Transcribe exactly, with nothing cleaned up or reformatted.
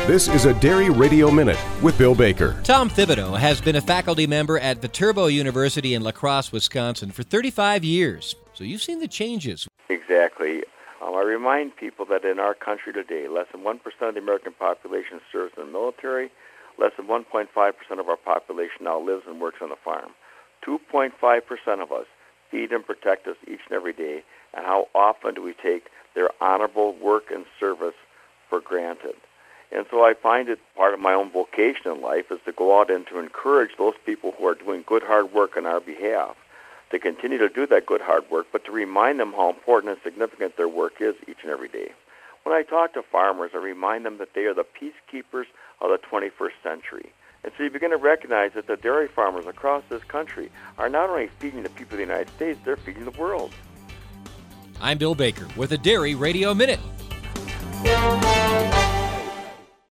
This is a Dairy Radio Minute with Bill Baker. Tom Thibodeau has been a faculty member at Viterbo University in La Crosse, Wisconsin for thirty-five years. So you've seen the changes. Exactly. Um, I remind people that in our country today, less than one percent of the American population serves in the military. Less than one point five percent of our population now lives and works on a farm. two point five percent of us feed and protect us each and every day. And how often do we take their honorable work and service for granted? And so I find it part of my own vocation in life is to go out and to encourage those people who are doing good, hard work on our behalf to continue to do that good, hard work, but to remind them how important and significant their work is each and every day. When I talk to farmers, I remind them that they are the peacekeepers of the twenty-first century. And so you begin to recognize that the dairy farmers across this country are not only feeding the people of the United States, they're feeding the world. I'm Bill Baker with a Dairy Radio Minute.